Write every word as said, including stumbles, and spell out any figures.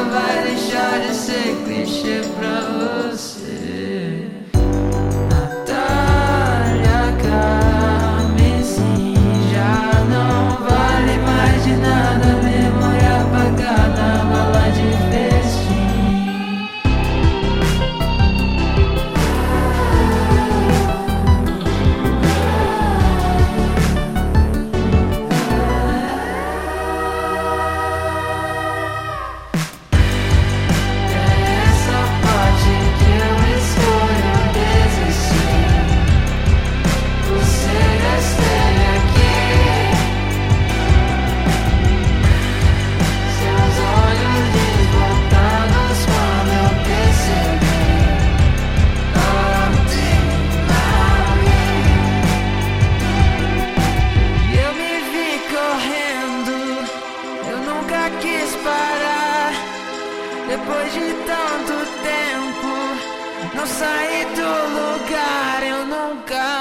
vai deixar de ser clichê pra você. Natália Carmesim já não vale mais de nada, memória apagada, mala de festim. Quis parar depois de tanto tempo, não saí do lugar, eu nunca